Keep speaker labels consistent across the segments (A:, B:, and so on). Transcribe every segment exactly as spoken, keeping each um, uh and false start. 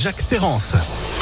A: Jacques Terrance.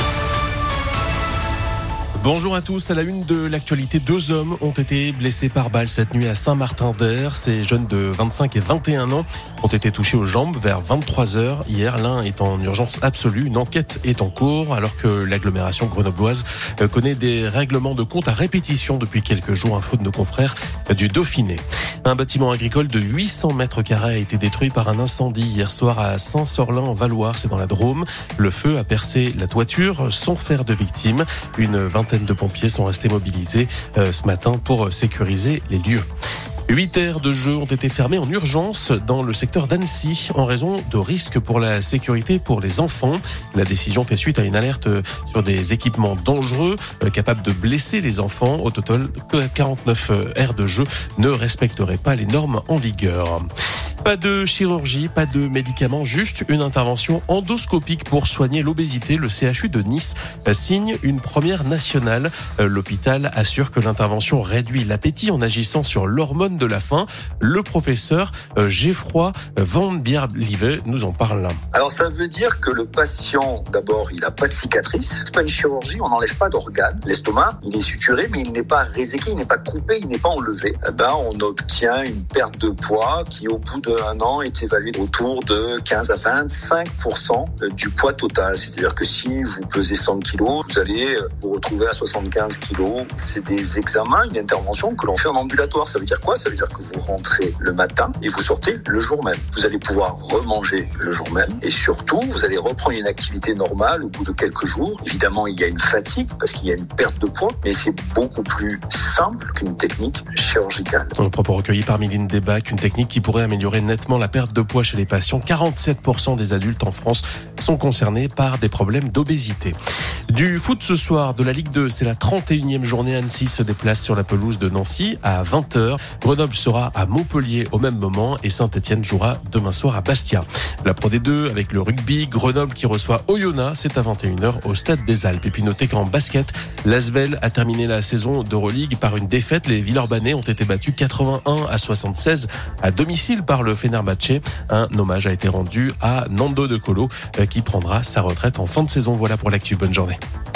A: Bonjour à tous. À la une de l'actualité, deux hommes ont été blessés par balle cette nuit à Saint-Martin-d'Air. Ces jeunes de vingt-cinq et vingt et un ans ont été touchés aux jambes vers vingt-trois heures hier. L'un est en urgence absolue. Une enquête est en cours alors que l'agglomération grenobloise connaît des règlements de compte à répétition depuis quelques jours. Info de nos confrères du Dauphiné. Un bâtiment agricole de huit cents mètres carrés a été détruit par un incendie hier soir à Saint-Sorlin-en-Valloire, c'est dans la Drôme. Le feu a percé la toiture sans faire de victimes. Une vingtaine de pompiers sont restés mobilisés euh, ce matin pour sécuriser les lieux. Huit aires de jeux ont été fermées en urgence dans le secteur d'Annecy en raison de risques pour la sécurité pour les enfants. La décision fait suite à une alerte sur des équipements dangereux euh, capables de blesser les enfants. Au total, quarante-neuf aires de jeux ne respecteraient pas les normes en vigueur. Pas de chirurgie, pas de médicaments, juste une intervention endoscopique pour soigner l'obésité. Le C H U de Nice signe une première nationale. L'hôpital assure que l'intervention réduit l'appétit en agissant sur l'hormone de la faim. Le professeur Geoffroy Van Bierlieve nous en parle là.
B: Alors ça veut dire que le patient, d'abord, il n'a pas de cicatrice. C'est pas une chirurgie, on n'enlève pas d'organes. L'estomac, il est suturé, mais il n'est pas réséqué, il n'est pas coupé, il n'est pas enlevé. Eh ben, on obtient une perte de poids qui, au bout de un an, est évalué autour de quinze à vingt-cinq pour cent du poids total. C'est-à-dire que si vous pesez cent kilos, vous allez vous retrouver à soixante-quinze kilos. C'est des examens, une intervention que l'on fait en ambulatoire. Ça veut dire quoi? Ça veut dire que vous rentrez le matin et vous sortez le jour même. Vous allez pouvoir remanger le jour même et surtout, vous allez reprendre une activité normale au bout de quelques jours. Évidemment, il y a une fatigue parce qu'il y a une perte de poids, mais c'est beaucoup plus simple qu'une technique chirurgicale.
A: Un propos recueilli par Mylène Debac, une technique qui pourrait améliorer nettement la perte de poids chez les patients. quarante-sept pour cent des adultes en France sont concernés par des problèmes d'obésité. Du foot ce soir de la Ligue deux, c'est la trente et unième journée. Annecy se déplace sur la pelouse de Nancy à vingt heures. Grenoble sera à Montpellier au même moment et Saint-Etienne jouera demain soir à Bastia. La Pro D deux avec le rugby, Grenoble qui reçoit Oyonnax, c'est à vingt et une heures au Stade des Alpes. Et puis notez qu'en basket, l'Asvel a terminé la saison d'Euroleague par une défaite. Les Villeurbanais ont été battus quatre-vingt-un à soixante-seize à domicile par le Fenerbahçe. Un hommage a été rendu à Nando De Colo qui prendra sa retraite en fin de saison. Voilà pour l'actu. Bonne journée.